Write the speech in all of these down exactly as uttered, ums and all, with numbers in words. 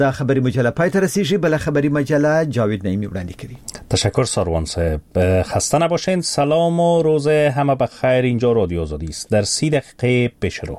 دا خبری مجله پای ته رسیږي. بل خبری مجله جاوید نعیمی وړاندې کوي. تشکر ساروان صاحب. خسته نباشین. سلام و روز همه بخیر. اینجا رادیو آزادی است. در سی دقیقه پیش رو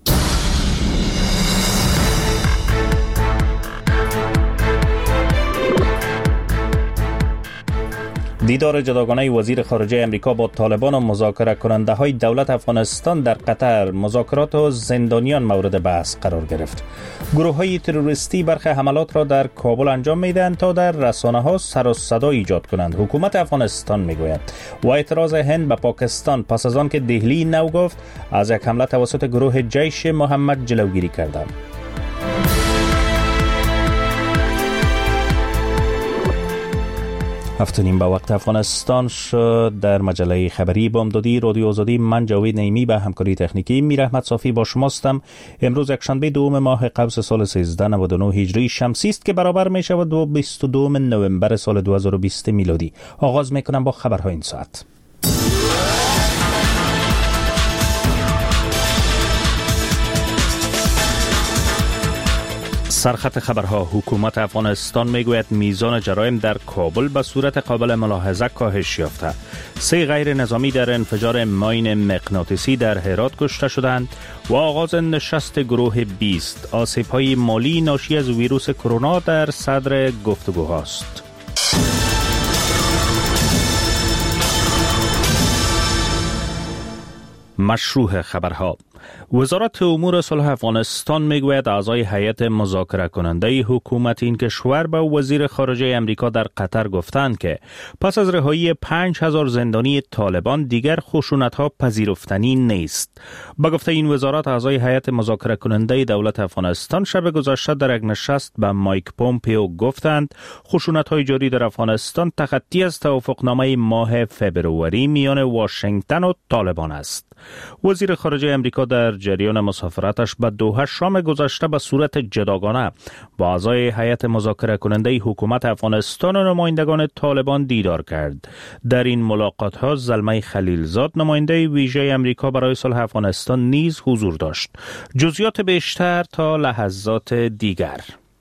دیدار جداگانه وزیر خارجه امریکا با طالبان و مذاکره کننده های دولت افغانستان در قطر، مذاکرات و زندانیان مورد بحث قرار گرفت. گروه های تروریستی برخی حملات را در کابل انجام میدهند تا در رسانه ها سر و صدا ایجاد کنند. حکومت افغانستان میگوید و اعتراض هند به پاکستان پس از آن که دهلی نو گفت از یک حمله توسط گروه جیش محمد جلوگیری کرده. هفتونیم به وقت افغانستان شد. در مجله خبری بامدادی رادیو آزادی، من جاوید نعیمی به همکاری تکنیکی میر احمد صافی با شماستم. امروز یکشنبه دوم ماه قوس سال سیزده نود و نه هجری شمسی است که برابر می شود با بیست و دو نوامبر سال دو هزار و بیست میلادی. آغاز می کنم با خبرهای این ساعت. سرخط خبرها. حکومت افغانستان میگوید میزان جرایم در کابل به صورت قابل ملاحظه کاهش یافته. سه غیر نظامی در انفجار ماین مغناطیسی در هرات کشته شدند و آغاز نشست گروه بیست. آسیب‌های مالی ناشی از ویروس کرونا در صدر گفتگوهاست. مشروع خبرها. وزارت امور صلح افغانستان میگوید اعضای هیئت مذاکره کننده حکومت این کشور به وزیر خارجه امریکا در قطر گفتند که پس از رهایی پنج هزار زندانی طالبان دیگر خشونت‌ها پذیرفتنی نیست. با گفته این وزارت، اعضای هیئت مذاکره کننده دولت افغانستان شب گذشته در یک نشست به مایک پومپئو گفتند خشونت‌های جاری در افغانستان تخطی از توافقنامه ماه فبروری میان واشنگتن و طالبان است. وزیر خارجه امریکا در جریان مسافرتش به دوحه شام گذشته به صورت جداگانه با اعضای هیئت مذاکره کننده حکومت افغانستان و نمایندگان طالبان دیدار کرد. در این ملاقات ها زلمه خلیلزاد، نماینده ویژه امریکا برای صلح افغانستان، نیز حضور داشت. جزئیات بیشتر تا لحظات دیگر.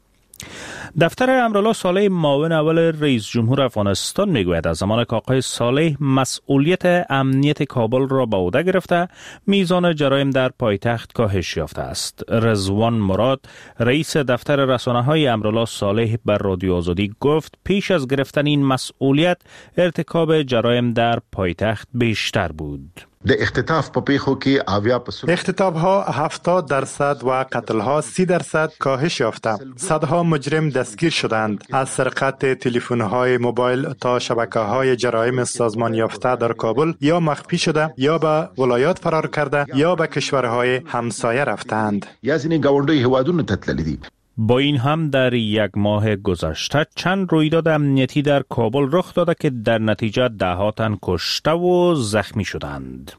دفتر امرالله صالح، معاون اول رئیس جمهور افغانستان، میگوید از زمان که آقای صالح مسئولیت امنیت کابل را به عهده گرفته، میزان جرایم در پایتخت کاهش یافته است. رضوان مراد، رئیس دفتر رسانه‌های امرالله صالح، بر رادیو آزادی گفت پیش از گرفتن این مسئولیت ارتکاب جرایم در پایتخت بیشتر بود. د اختطاف په پیښو کې اویا پرسنت اختطاف ها هفتاد درصد و قتل ها سی درصد کاهش یافته. صدها مجرم دستگیر شدند. از سرقت تلفن های موبایل تا شبکه های جرایم سازمان یافته در کابل یا مخفی شده یا به ولایات فرار کرده یا به کشورهای همسایه رفتند. یا ځینې ګاونډي هیوادونو ته تللي دي. با این هم در یک ماه گذشته چند رویداد امنیتی در کابل رخ داده که در نتیجه ده ها تن کشته و زخمی شدند.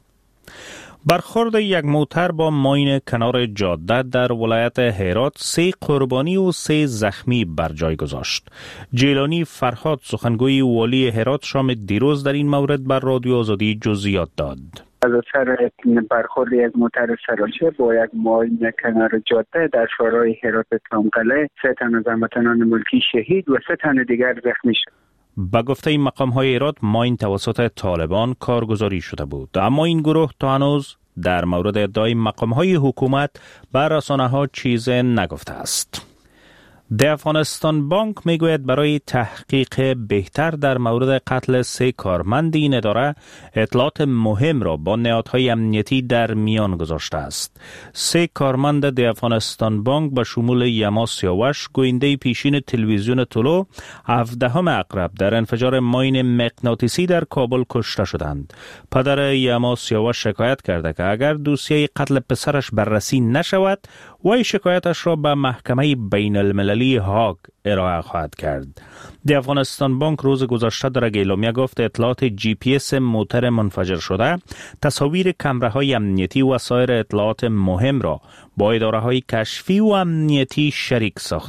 برخورد یک موتر با ماین کنار جاده در ولایت هرات سه قربانی و سه زخمی بر جای گذاشت. جیلانی فرهاد، سخنگوی والی هرات، شام دیروز در این مورد بر رادیو آزادی جزئیات داد. از اثر برخورد یک موتر سراچه با یک ماین کنار جاده در شورای هرات تامقله، سه تن از هموطنان ملکی شهید و سه تن دیگر زخمی شد. با گفته این مقام های هرات، ماین توسط طالبان کارگزاری شده بود، اما این گروه تا هنوز در مورد ادعای مقام های حکومت بر رسانه ها چیز نگفته است. د افغانستان بانک میگوید برای تحقیق بهتر در مورد قتل سه کارمند این اداره اطلاعات مهم را با نهادهای امنیتی در میان گذاشته است. سه کارمند د افغانستان بانک به شمول یما سیاوش، گوینده پیشین تلویزیون طلوع، هفدهم اقرب در انفجار ماین مغناطیسی در کابل کشته شدند. پدر یما سیاوش شکایت کرده که اگر دوسیه قتل پسرش بررسی نشود، وی شکایتش را به محکمه بین المللی هاگ ارائه خواهد کرد. د افغانستان بانک روز گذشته در اعلامیه گفت اطلاعات جی پی اس موتر منفجر شده، تصاویر کامراهای امنیتی و سایر اطلاعات مهم را با اداره‌های کشفی و امنیتی شریک ساخته.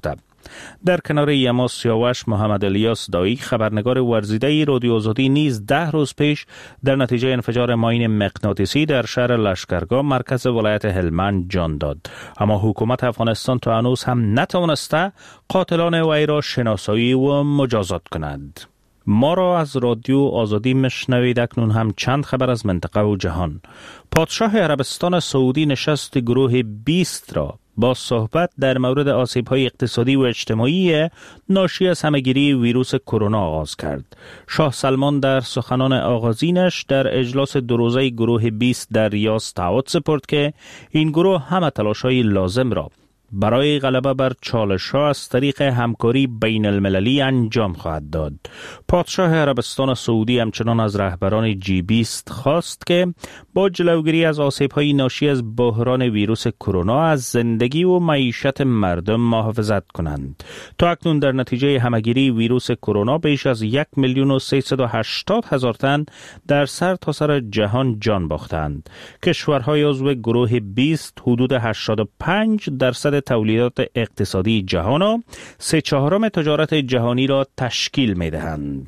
در کنار یما سیاوش، محمد الیاس دایی خبرنگار ورزیده رادیو آزادی نیز ده روز پیش در نتیجه انفجار ماین مغناطیسی در شهر لشکرگاه مرکز ولایت هلمند جان داد. اما حکومت افغانستان تا هنوز هم نتوانسته قاتلان وی را شناسایی و مجازات کند. ما را از رادیو آزادی مشنوید. اکنون هم چند خبر از منطقه و جهان. پادشاه عربستان سعودی نشست گروه بیست را با صحبت در مورد آسیب‌های اقتصادی و اجتماعی ناشی از همه‌گیری ویروس کرونا آغاز کرد. شاه سلمان در سخنان آغازینش در اجلاس دو روزه گروه بیست در ریاض تعهد سپرد که این گروه همه تلاش‌های لازم را برای غلبه بر چالش‌ها از طریق همکاری بین المللی انجام خواهد داد. پادشاه عربستان سعودی همچنان از رهبران جی بیست خواست که با جلوگیری از آسیب‌های ناشی از بحران ویروس کرونا از زندگی و معیشت مردم محافظت کنند. تا اکنون در نتیجه همه‌گیری ویروس کرونا بیش از یک میلیون و سیصد و هشتاد هزار تن در سر تا سر جهان جان باختند. کشورهای عضو گروه بیست حدود هشتاد و پنج درصد تولیدات اقتصادی جهان و سه چهارم تجارت جهانی را تشکیل می دهند.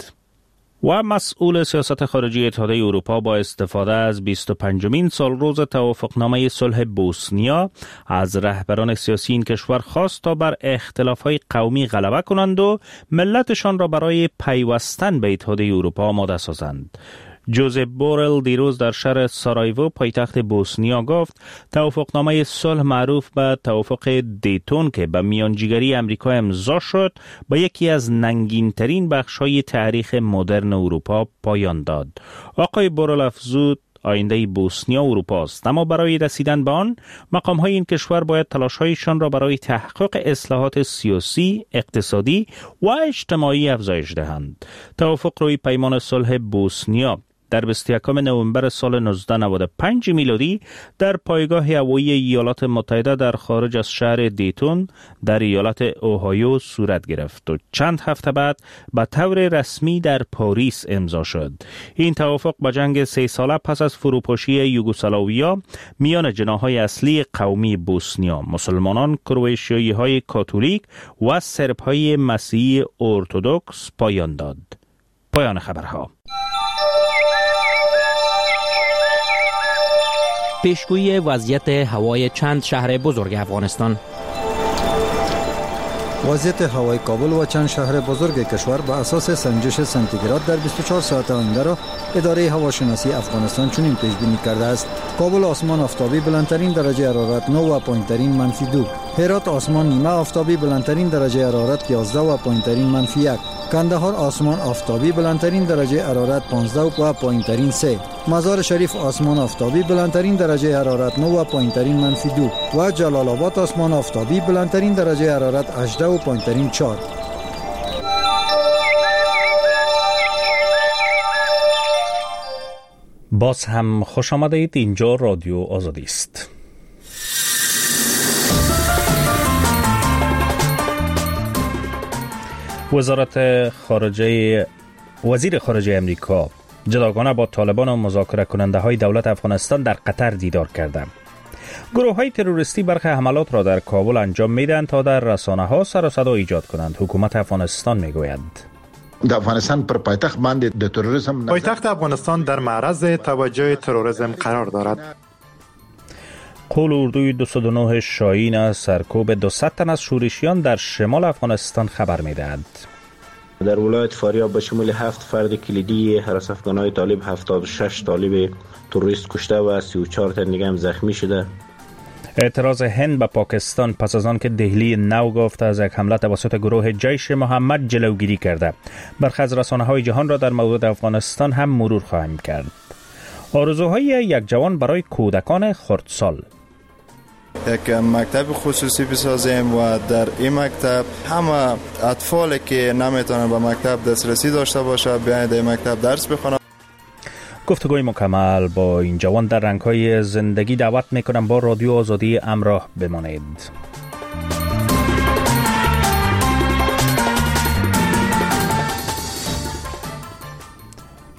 و مسئول سیاست خارجی اتحادیه اروپا با استفاده از بیست و پنجمین سالروز توافقنامه صلح بوسنیا از رهبران سیاسی این کشور خواست تا بر اختلاف‌های قومی غلبه کنند و ملتشان را برای پیوستن به اتحادیه اروپا آماده سازند. جوزپ بورل دیروز در شهر سارایوو پایتخت بوسنیا گفت توافقنامه صلح معروف به توافق دیتون که به میانجیگری امریکا امضا شد با یکی از ننگین‌ترین بخش‌های تاریخ مدرن اروپا پایان داد. آقای بورل افزود آینده بوسنیا اروپا است، اما برای رسیدن به آن مقام‌های این کشور باید تلاش‌هایشان را برای تحقق اصلاحات سیاسی، اقتصادی و اجتماعی افزایش دهند. توافق روی پیمان صلح بوسنیا در بیست و یکم نوامبر سال نوزده نود و پنج میلادی در پایگاه هوایی ایالات متحده در خارج از شهر دیتون در ایالت اوهایو صورت گرفت و چند هفته بعد به طور رسمی در پاریس امضا شد. این توافق با جنگ سه ساله پس از فروپاشی یوگسلاویا میان جناح‌های اصلی قومی بوسنیا، مسلمانان کرواتیایی‌های کاتولیک و سرب‌های مسیحی ارتدوکس پایان داد. پایان خبرها. پیشگویی وضعیت هوای چند شهر بزرگ افغانستان. وضعیت هوای کابل و چند شهر بزرگ کشور به اساس سنجش سانتیگراد در بیست و چهار ساعت آینده را اداره هواشناسی افغانستان چنین پیش بینی کرده است: کابل آسمان آفتابی بلندترین درجه حرارت نه و پایینترین منفی دو. هرات آسمان نیمه آفتابی بلندترین درجه حرارت یازده و پایینترین منفی یک. کندهار آسمان آفتابی بلندترین درجه حرارت پانزده و پایینترین سه. مزار شریف آسمان آفتابی بلندترین درجه حرارت نه و پایینترین منفی دو و جلال آباد آسمان آفتابی بلندترین درجه حرارت هجده و پایینترین چهار. باز هم خوش آمدید. اینجا رادیو آزادی است. وزارت خارجه وزیر خارجه امریکا جداگانه با طالبان و مذاکره کننده های دولت افغانستان در قطر دیدار کرده. گروه های تروریستی برخی حملات را در کابل انجام میدن تا در رسانه ها سر و صدا ایجاد کنند. حکومت افغانستان میگوید د افغانستان پر پایتخت باندې د تروریسم پایتخت افغانستان در معرض توجه تروریسم قرار دارد. قول اردوی دویست و نه شاهین از سرکوب دویست تن از شورشیان در شمال افغانستان خبر میدهد. در ولایت فاریاب به شمول هفت فرد کلیدی حراس افغانهای طالب هفتاد و شش طالب تروریست کشته و سی و چهار تن دیگه هم زخمی شده. اعتراض هند به پاکستان پس از آن که دهلی نو گفته از یک حمله توسط گروه جیش محمد جلوگیری کرده. برخی از رسانه‌های جهان را در مورد افغانستان هم مرور خواهیم کرد. آرزوهای یک جوان برای کودکان خردسال. یک مکتب خصوصی بسازیم و در این مکتب همه اطفالی که نمیتونن به مکتب دسترسی داشته باشه بیاین در مکتب درس بخونن. گفتگوی مکمل با این جوان در رنگ‌های زندگی دعوت میکنم با رادیو آزادی همراه بمانید.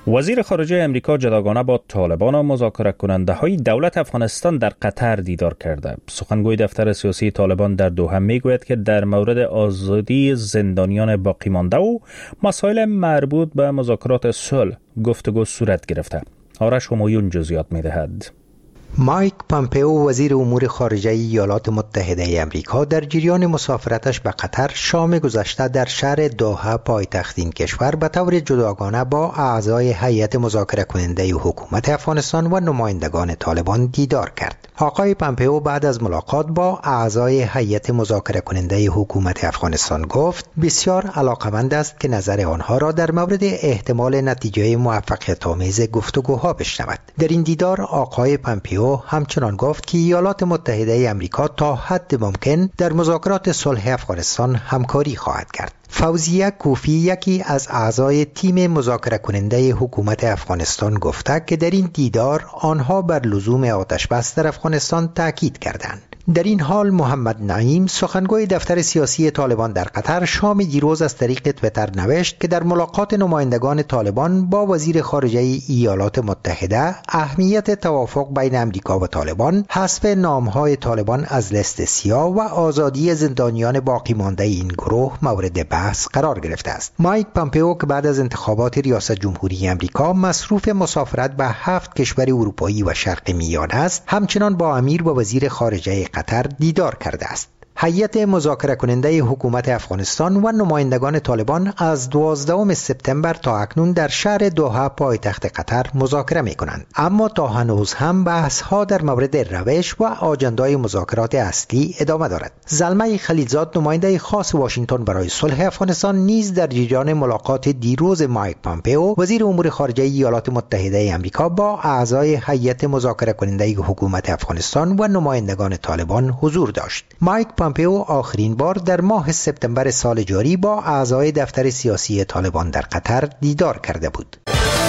وزیر خارجه امریکا جداگانه با طالبان و مذاکره کننده های دولت افغانستان در قطر دیدار کرده. سخنگوی دفتر سیاسی طالبان در دوحه میگوید که در مورد آزادی زندانیان باقی مانده و مسائل مربوط به مذاکرات صلح گفتگو صورت گرفته. آرش همایون جزئیات میدهد. مایک پامپئو وزیر امور خارجه ایالات متحده آمریکا در جریان مسافرتش به قطر شام گذشته در شهر دوحه پایتخت این کشور به طور جداگانه با اعضای هیئت مذاکره کننده حکومت افغانستان و نمایندگان طالبان دیدار کرد. آقای پامپئو بعد از ملاقات با اعضای هیئت مذاکره کننده حکومت افغانستان گفت بسیار علاقمند است که نظر آنها را در مورد احتمال نتیجه موفقیت آمیز گفتگوها بشنود. در این دیدار آقای پامپئو همچنان گفت که ایالات متحده آمریکا تا حد ممکن در مذاکرات صلح افغانستان همکاری خواهد کرد. فوزیه کوفی یکی از اعضای تیم مذاکره کننده حکومت افغانستان گفته که در این دیدار آنها بر لزوم آتش بس در افغانستان تاکید کردند. در این حال محمد نعیم سخنگوی دفتر سیاسی طالبان در قطر شام دیروز از طریق تویتر نوشت که در ملاقات نمایندگان طالبان با وزیر خارجه ایالات متحده اهمیت توافق بین امریکا و طالبان، حذف نامهای طالبان از لیست سیاه و آزادی زندانیان باقی مانده این گروه مورد بحث قرار گرفته است. مایک پامپئو که بعد از انتخابات ریاست جمهوری امریکا مصروف مسافرت به هفت کشور اروپایی و شرق میانه است، همچنان با امیر و وزیر خارجه قطر دیدار کرده است. هیئت مذاکره کننده حکومت افغانستان و نمایندگان طالبان از دوازدهم سپتامبر تا اکنون در شهر دوحه پایتخت قطر مذاکره می کنند، اما تا هنوز هم بحث ها در مورد روش و آجندای مذاکرات اصلی ادامه دارد. زلمه خلیلزاد نماینده خاص واشنگتن برای صلح افغانستان نیز در جریان ملاقات دیروز مایک پامپئو وزیر امور خارجه ایالات متحده آمریکا با اعضای هیئت مذاکره کننده حکومت افغانستان و نمایندگان طالبان حضور داشت. مایک پامپئو آخرین بار در ماه سپتامبر سال جاری با اعضای دفتر سیاسی طالبان در قطر دیدار کرده بود.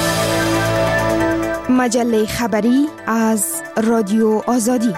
مجله خبری از رادیو آزادی.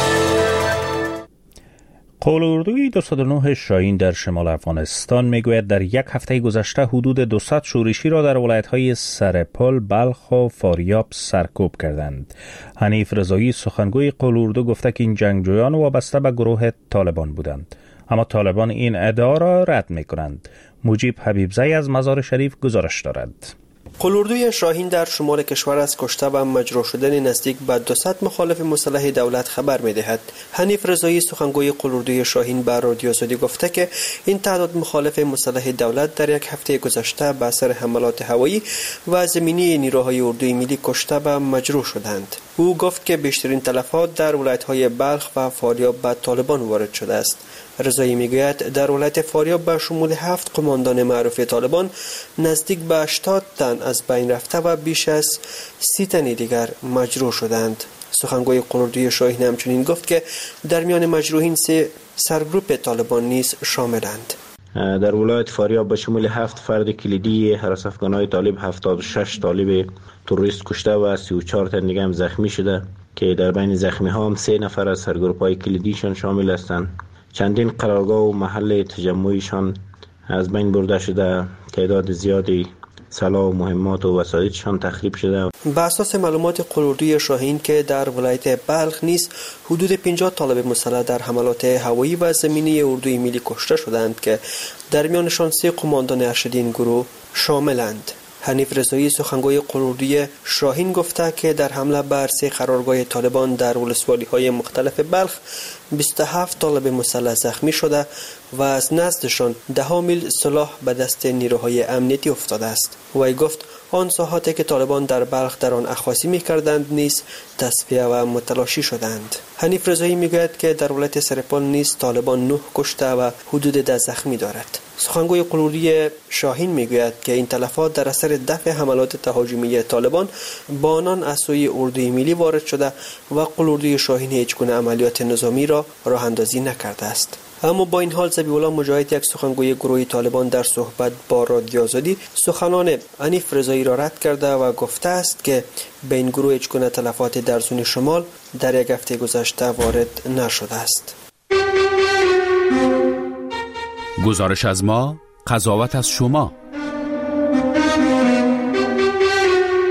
قولاردوی دویست و نه شاهین در شمال افغانستان میگوید در یک هفته گذشته حدود دویست شورشی را در ولایت‌های سرپل، بلخ و فاریاب سرکوب کردند. حنیف رضایی سخنگوی قولاردو گفته که این جنگجویان وابسته به گروه طالبان بودند، اما طالبان این ادعا را رد می‌کنند. مجیب حبیبزی از مزار شریف گزارش دارد. قولاردوی شاهین در شمال کشور از کشته و مجروح شدن نزدیک به دویست مخالف مسلح دولت خبر می‌دهد. حنیف رضایی سخنگوی قولاردوی شاهین به رادیو آزادی گفته که این تعداد مخالف مسلح دولت در یک هفته گذشته به اثر حملات هوایی و زمینی نیروهای اردوی ملی کشته و مجروح شدند. او گفت که بیشترین تلفات در ولایت‌های بلخ و فاریاب به طالبان وارد شده است. رضایی میگوید در ولایت فاریاب به شمول هفت قماندان معروف طالبان نزدیک به هشتاد تن از بین رفته و بیش از سی تن دیگر مجروح شدند. سخنگوی قولاردوی شاهین همچنین گفت که در میان مجروحین سه سرگروپ طالبان نیز شاملند. در ولایت فاریاب به شمول هفت فرد کلیدی حراس افغانهای طالب هفتاد و شش طالب تروریست کشته و سی و چهار تن دیگر هم زخمی شده که در بین زخمی ها هم سه نفر از سرگروپ های کلیدیشان شامل هستند. چندین قرارگاه و محل تجمعشان از بین برده شده، تعداد زیادی سلاح و مهمات و وسایلشان تخریب شده. به اساس معلومات قولاردوی شاهین که در ولایت بلخ نیز حدود پنجاه طالب مسلح در حملات هوایی و زمینی اردوی ملی کشته شدند که در میانشان سه قماندان ارشد این گروه شاملند. حنیف رضایی سخنگوی قولاردوی شاهین گفته که در حمله بر سه قرارگاه طالبان در ولسوالی‌های مختلف بلخ بیست و هفت طالب مسلح زخمی شده و از نزدشان ده میل سلاح به دست نیروهای امنیتی افتاده است. وی گفت آن ساحاتی که طالبان در بلخ در آن اخاذی می‌کردند نیز تصفیه و متلاشی شدند. حنیف رضایی میگوید که در ولایت سرپل نیز طالبان نه کشته و حدود ده زخمی دارد. سخنگوی قولاردوی شاهین میگوید که این تلفات در اثر دفع حملات تهاجمی طالبان با آنان از سوی اردوی ملی وارد شده و قولاردوی شاهین هیچ گونه عملیات نظامی را راه اندازی نکرده است. اما با این حال ذبیح الله مجاهد یک سخنگوی گروه طالبان در صحبت با رادیو آزادی سخنان حنیف رضایی را رد کرده و گفته است که به این گروه هیچ گونه تلفات در زون شمال در یک هفته گذشته وارد نشده است. گزارش از ما، قضاوت از شما.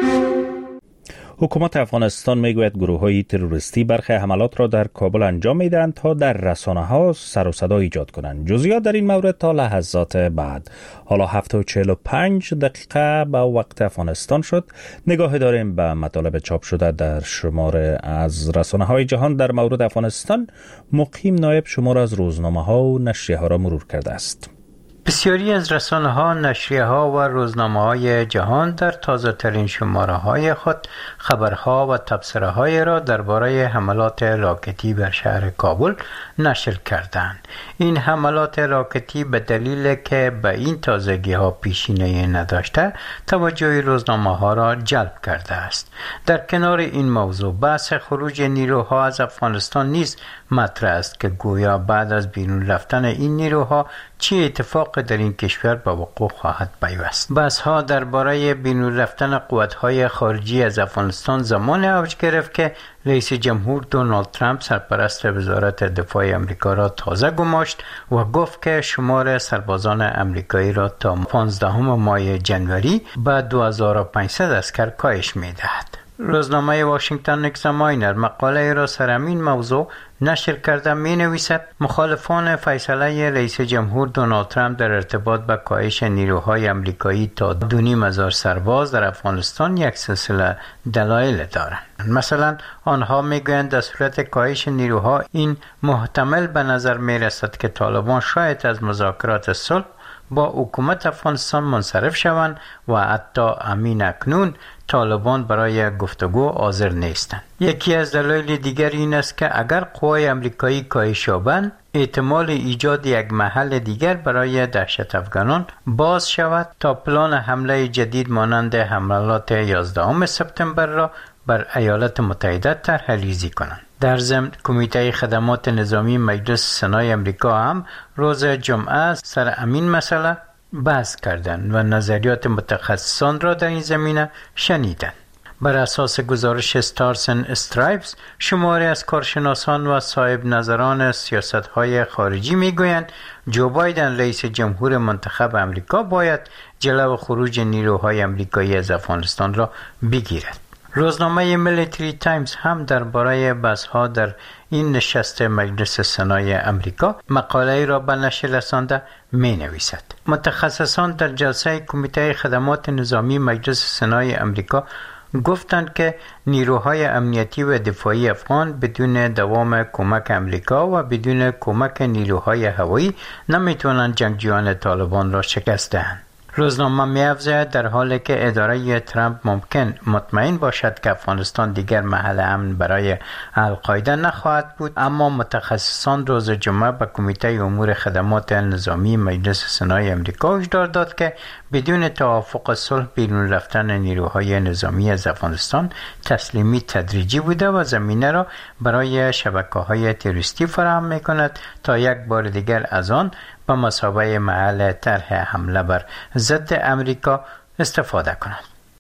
حکومت افغانستان میگوید گروه‌های تروریستی برخی حملات را در کابل انجام میدهند تا در رسانه‌ها سر و صدا ایجاد کنند. جزئیات در این مورد تا لحظات بعد. حالا هفت و چهل و پنج دقیقه به وقت افغانستان شد. نگاه داریم به مطالب چاپ شده در شماره از رسانه‌های جهان در مورد افغانستان. مقیم نایب شمار از روزنامه‌ها و نشریه‌ها را مرور کرده است. بسیاری از رسانه‌ها، نشریه‌ها و روزنامه‌های جهان در تازه‌ترین شماره‌های خود خبرها و تبصره‌های را درباره حملات راکتی بر شهر کابل نشر کردند. این حملات راکتی به دلیل که به این تازگی‌ها پیشینه نداشته، توجه روزنامه‌ها را جلب کرده است. در کنار این موضوع، بحث خروج نیروها از افغانستان نیز مطرح است که گویا بعد از بیرون رفتن این نیروها چه اتفاق در این کشور به وقوع خواهد پیوست. بحث ها درباره بیرون رفتن قوت‌های خارجی از افغانستان زمان اوج گرفت که رئیس جمهور دونالد ترامپ سرپرست وزارت دفاع آمریکا را تازه گماشت و گفت که شمار سربازان آمریکایی را تا پانزدهم ماه جنوری به دو هزار و پانصد اسکر کاهش می‌دهد. روزنامه واشنگتن اکزاماینر مقاله را سر همین موضوع نشر کرده می نویسد مخالفان فیصله رئیس جمهور دونالد ترامپ در ارتباط با کاهش نیروهای آمریکایی تا دو نیم هزار سرباز در افغانستان یک سلسله دلایل دارند. مثلا آنها میگویند در صورت کاهش نیروها این محتمل به نظر می رسد که طالبان شاید از مذاکرات صلح با حکومت افغانستان منصرف شوند و حتی امین اکنون طالبان برای گفتگو حاضر نیستند. یکی از دلایل دیگر این است که اگر قوای آمریکایی کاهش یابند، احتمال ایجاد یک محل دیگر برای دهشت افغانان باز شود تا پلان حمله جدید مانند حملات یازدهم سپتامبر را بر ایالات متحده طرح‌ریزی کنند. در ضمن کمیته خدمات نظامی مجلس سنای آمریکا هم روز جمعه سر همین مسئله بحث کردند و نظریات متخصصان را در این زمینه شنیدند. بر اساس گزارش استارز اند استرایپز، شماری از کارشناسان و صاحب نظران سیاست‌های خارجی می‌گویند جو بایدن رئیس جمهور منتخب آمریکا باید جلو خروج نیروهای آمریکایی از افغانستان را بگیرد. روزنامه میلیتری تایمز هم درباره بحث‌ها در این نشست مجلس سنای آمریکا مقاله را به نشر رسانده می‌نویسد. متخصصان در جلسه کمیته خدمات نظامی مجلس سنای آمریکا گفتند که نیروهای امنیتی و دفاعی افغان بدون دوام کمک آمریکا و بدون کمک نیروهای هوایی نمیتوانند جنگجویان طالبان را شکست دهند. روزنامه می‌افزاید در حالی که اداره ترامپ ممکن مطمئن باشد که افغانستان دیگر محل امن برای القاعده نخواهد بود، اما متخصصان روز جمعه به کمیته امور خدمات نظامی مجلس سنای آمریکا هشدار داد که بدون توافق صلح بیرون رفتن نیروهای نظامی از افغانستان تسلیمی تدریجی بوده و زمینه را برای شبکه‌های تروریستی فراهم می‌کند تا یک بار دیگر از آن به مثابه محل طرح حمله بر ضد امریکا استفاده کنند.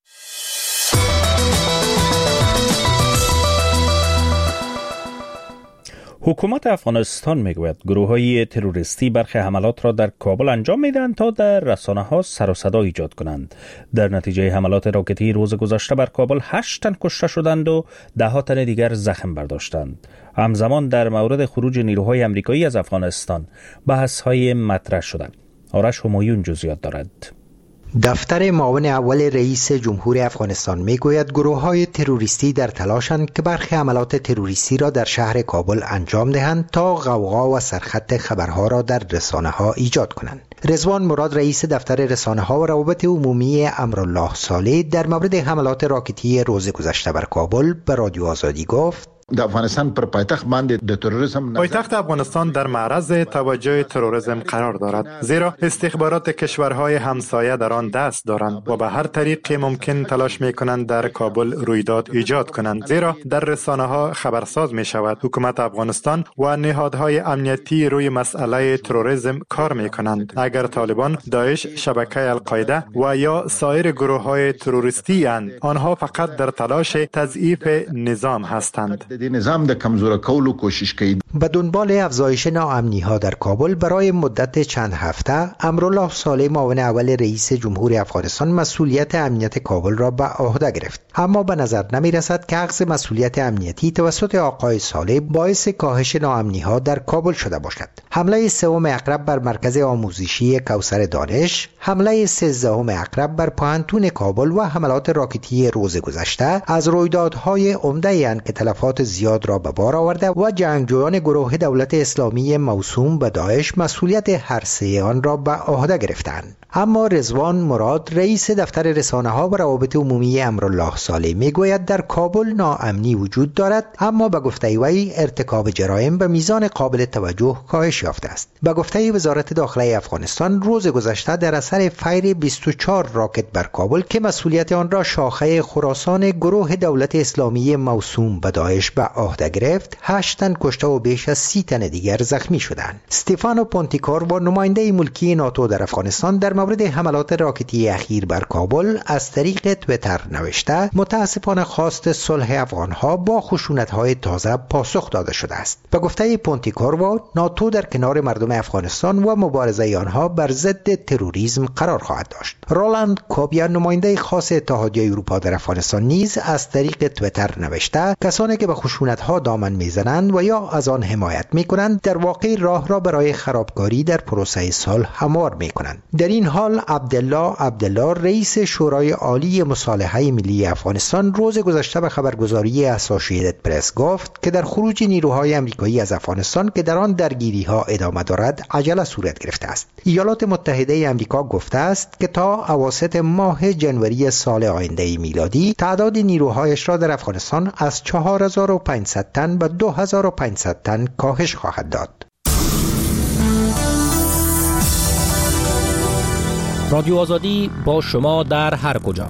حکومت افغانستان میگوید گروه‌های تروریستی برخی حملات را در کابل انجام میدهند تا در رسانه‌ها سر و صدا ایجاد کنند. در نتیجه حملات راکتی روز گذشته بر کابل هشت تن کشته شدند و ده ها تن دیگر زخم برداشتند. همزمان در مورد خروج نیروهای آمریکایی از افغانستان بحث‌های مطرح شدند. آرش همایون جزئیات دارد. دفتر معاون اول رئیس جمهور افغانستان میگوید گروه‌های تروریستی در تلاشند که برخی حملات تروریستی را در شهر کابل انجام دهند تا غوغا و سرخط خبرها را در رسانه‌ها ایجاد کنند. رضوان مراد رئیس دفتر رسانه‌ها و روابط عمومی امرالله صالح در مورد حملات راکتی روز گذشته بر کابل به رادیو آزادی گفت: د افغانستان پر پایتخت باندې د تروریسم پایتخت افغانستان در معرض توجه تروریسم قرار دارد، زیرا استخبارات کشورهای همسایه در آن دست دارند و به هر طریق ممکن تلاش می‌کنند در کابل رویداد ایجاد کنند، زیرا در رسانه‌ها خبرساز می‌شود حکومت افغانستان و نهادهای امنیتی روی مسئله تروریسم کار می‌کنند. اگر طالبان، داعش، شبکه القاعده و یا سایر گروه‌های تروریستی اند، آنها فقط در تلاش تضعیف نظام هستند. د نظام د کمزور کولو کوشش کوي. به دنبال افزایش ناامنی‌ها در کابل برای مدت چند هفته امرالله صالح معاون اول رئیس جمهور افغانستان مسئولیت امنیت کابل را به عهده گرفت، اما به نظر نمی‌رسد که اخذ مسئولیت امنیتی توسط آقای صالح باعث کاهش ناامنی‌ها در کابل شده باشد. حمله سوم عقرب بر مرکز آموزشی کوثر دانش، حمله سیزدهم عقرب بر پوهنتون کابل و حملات راکتی روز گذشته از رویدادهای عمده اند که تلفات زیاد را به بار آورده و جنگجویان گروه دولت اسلامی موسوم به داعش مسئولیت هر سه آن را به عهده گرفتند. اما رضوان مراد رئیس دفتر رسانه‌ها و روابط عمومی امرالله صالح میگوید در کابل ناامنی وجود دارد، اما به گفته وی ارتکاب جرایم به میزان قابل توجه کاهش یافته است. به گفته وزارت داخله افغانستان روز گذشته در اثر فیر بیست و چهار راکت بر کابل که مسئولیت آن را شاخه خراسان گروه دولت اسلامی موسوم به داعش به عهده گرفت، هشت تن کشته و بیش از سی تن دیگر زخمی شدند. استفانو پونتیکور با نماینده ملکی ناتو در افغانستان در مورد حملات راکتی اخیر بر کابل از طریق توییتر نوشته متاسفانه خواست صلح افغانها با خشونت‌های تازه پاسخ داده شده است. به گفته پونتیکور ناتو در کنار مردم افغانستان و مبارزه آنها بر ضد تروریسم قرار خواهد داشت. رولاند کوبیا نماینده خاص اتحادیه اروپا در افغانستان نیز از طریق توییتر نوشته کسانی که به خشونت‌ها دامن میزنند و یا از آن حمایت میکنند در واقع راه را برای خرابکاری در پروسه صلح هموار میکنند. در این حال عبدالله عبدالله رئیس شورای عالی مصالحه ملی افغانستان روز گذشته به خبرگزاری اسوسییتد پرس گفت که در خروج نیروهای آمریکایی از افغانستان که در آن درگیری‌ها ادامه دارد عجله صورت گرفته است. ایالات متحده آمریکا گفته است که تا اواسط ماه جنوری سال آینده میلادی تعداد نیروهایش را در افغانستان از چهار هزار و پانصد تن به دو هزار و پانصد تن کاهش خواهد داد. رادیو آزادی با شما در هر کجا.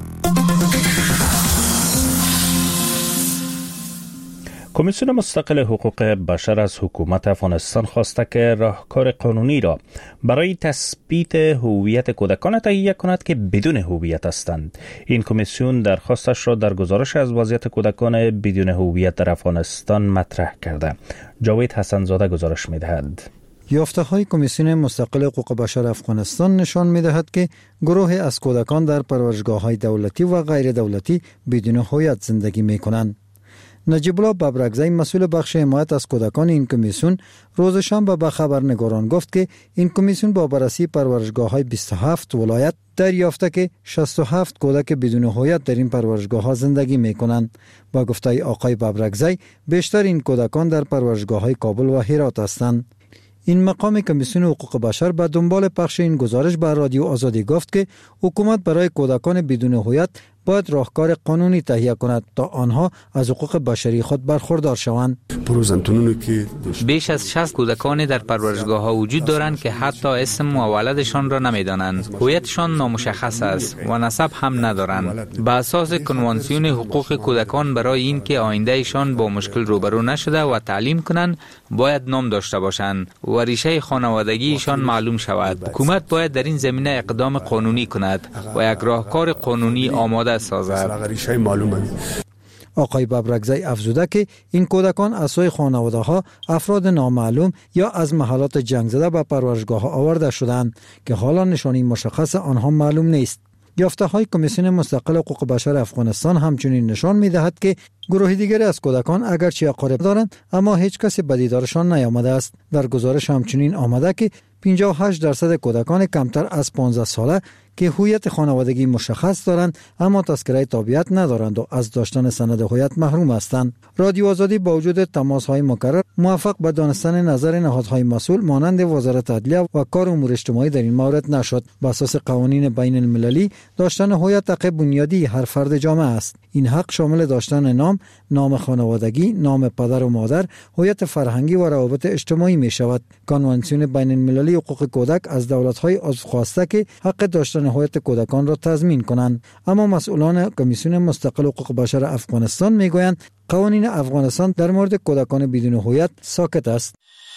کمیسیون مستقل حقوق بشر از حکومت افغانستان خواسته که راهکار قانونی را برای تثبیت هویت کودکان تهیه کند که بدون هویت هستند. این کمیسیون درخواستش را در گزارش از وضعیت کودکان بدون هویت در افغانستان مطرح کرده. جاوید حسن‌زاده گزارش می‌دهد. یافته های کمیسیون مستقل حقوق بشر افغانستان نشان می دهد که گروه از کودکان در پرورشگاه های دولتی و غیر دولتی بدون هویت زندگی می کنند. نجیب الله ببرکزی مسئول بخش حمایت از کودکان این کمیسیون روز شنبه به خبرنگاران گفت که این کمیسیون با بررسی پرورشگاه های بیست و هفت ولایت دریافته که شصت و هفت کودک بدون هویت در این پرورشگاه ها زندگی می کنند. با گفته آقای ببرکزی بیشتر این کودکان در پرورشگاه های کابل و هرات هستند. این مقام کمیسیون حقوق بشر به دنبال پخش این گزارش به رادیو آزادی گفت که حکومت برای کودکان بدون هویت باید راهکار قانونی تهیه کند تا آنها از حقوق بشری خود برخوردار شوند. بیش از شصت کودکان در پرورشگاه ها وجود دارند که حتی اسم و ولدشان را نمیدانند. هویتشان نامشخص است و نسب هم ندارند. به اساس کنوانسیون حقوق کودکان برای اینکه آیندهشان با مشکل روبرو نشده و تعلیم کنند باید نام داشته باشند و ریشه خانوادگیشان معلوم شود. حکومت باید در این زمینه اقدام قانونی کند و یک راهکار قانونی آماده سازد. آقای ببرکزی افزوده که این کودکان از سوی خانواده ها افراد نامعلوم یا از محلات جنگ زده به پرورشگاه ها آورده شدند که حالا نشانی مشخص آنها معلوم نیست. یافته های کمیسیون مستقل حقوق بشر افغانستان همچنین نشان می دهد که گروه دیگری از کودکان اگرچه اقارب دارند اما هیچ کسی به دیدارشان نیامده است. در گزارش همچنین آمده که پنجاه و هشت درصد کودکان کمتر از پانزده ساله که هویت خانوادگی مشخص دارند اما تذکره تابعیت ندارند و از داشتن سند هویت محروم هستند. رادیو آزادی با وجود تماس‌های مکرر موفق به دانستن نظر نهادهای مسئول مانند وزارت عدلیه و کار امور اجتماعی در این مورد نشد. بر اساس قوانین بین المللی داشتن هویت حق بنیادی هر فرد جامعه است. این حق شامل داشتن نام، نام خانوادگی، نام پدر و مادر، هویت فرهنگی و روابط اجتماعی می شود. کنوانسیون بین المللی حقوق کودک از دولت‌های عضو خواسته که حق داشتن هویت کودکان را تضمین کنند، اما مسئولان کمیسیون مستقل حقوق بشر افغانستان میگویند قوانین افغانستان در مورد کودکان بدون هویت ساکت است.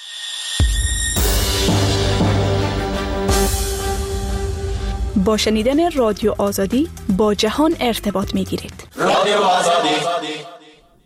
با شنیدن رادیو آزادی با جهان ارتباط میگیرید. رادیو آزادی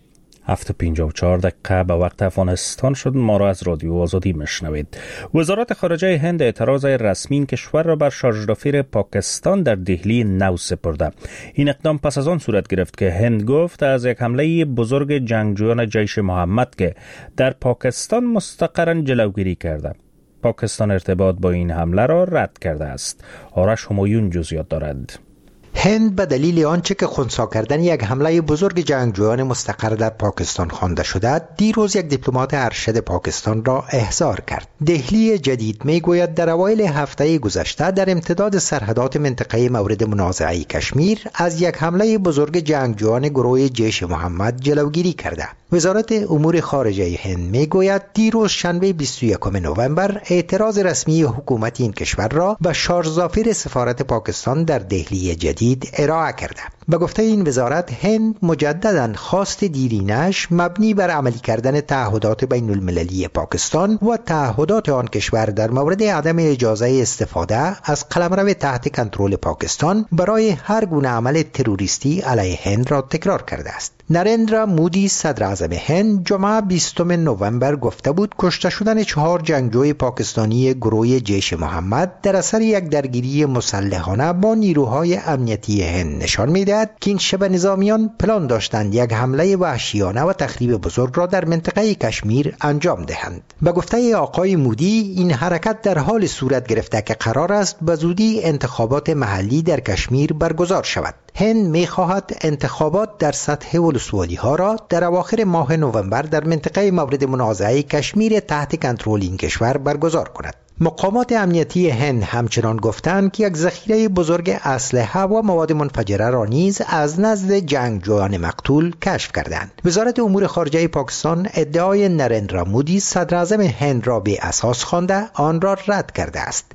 هفت و پنجاه و چهار دقیقه به وقت افغانستان شد. ما را از رادیو آزادی میشنوید. وزارت خارجه هند اعتراض رسمی کشور را بر شارژدافیر پاکستان در دهلی نو سپرده. این اقدام پس از آن صورت گرفت که هند گفت از یک حمله بزرگ جنگجویان جیش محمد که در پاکستان مستقراً جلوگیری کرده. پاکستان ارتباط با این حمله را رد کرده است. آرش همایون جزئیات دارد. هند به دلیل آنچه که خنثی کردن یک حمله بزرگ جنگجویان مستقر در پاکستان خوانده شده، دیروز یک دیپلمات ارشد پاکستان را احضار کرد. دهلی جدید میگوید در اوایل هفته گذشته در امتداد سرحدات منطقه مورد منازعه کشمیر از یک حمله بزرگ جنگجویان گروه جیش محمد جلوگیری کرده. وزارت امور خارجه هند میگوید دیروز شنبه بیست و یکم نوامبر اعتراض رسمی حکومت این کشور را به شارژدافیر سفارت پاکستان در دهلی جدید ارائه کرده. به گفته این وزارت، هند مجددا خواست دیرینش مبنی بر عملی کردن تعهدات بین المللی پاکستان و تعهدات آن کشور در مورد عدم اجازه استفاده از قلمرو تحت کنترل پاکستان برای هر گونه عمل تروریستی علیه هند را تکرار کرده است. نریندرا مودی صدر اعظم هند جمعه بیستم نوامبر گفته بود کشته شدن چهار جنگجوی پاکستانی گروه جیش محمد در اثر یک درگیری مسلحانه با نیروهای امنیتی هند نشان می‌دهد که این شبه نظامیان پلان داشتند یک حمله وحشیانه و تخریب بزرگ را در منطقه کشمیر انجام دهند. به گفته آقای مودی، این حرکت در حال صورت گرفته که قرار است به زودی انتخابات محلی در کشمیر برگزار شود. هند می‌خواهد انتخابات در سطح ولسوالی ها را در اواخر ماه نوامبر در منطقه مورد منازعه کشمیر تحت کنترل این کشور برگزار کند. مقامات امنیتی هند همچنان گفتند که یک ذخیره بزرگ اسلحه و مواد منفجره را نیز از نزد جنگجویان مقتول کشف کردند. وزارت امور خارجه پاکستان ادعای نریندرا مودی صدر اعظم هند را به اساس خوانده آن را رد کرده است.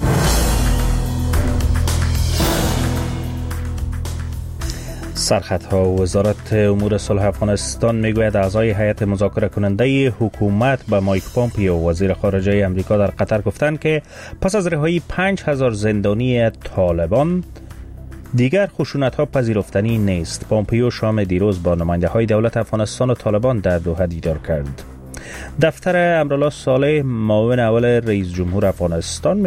سرخطها. وزارت امور صلح افغانستان میگوید اعضای هیئت مذاکره کننده حکومت به مایک پامپیو وزیر خارجه امریکا در قطر گفتند که پس از رهایی پنج هزار زندانی طالبان دیگر خشونت‌ها پذیرفتنی نیست. پامپیو شام دیروز با نماینده های دولت افغانستان و طالبان در دوحه دیدار کرد. دفتر امرالله صالح معاون اول رئیس جمهور افغانستان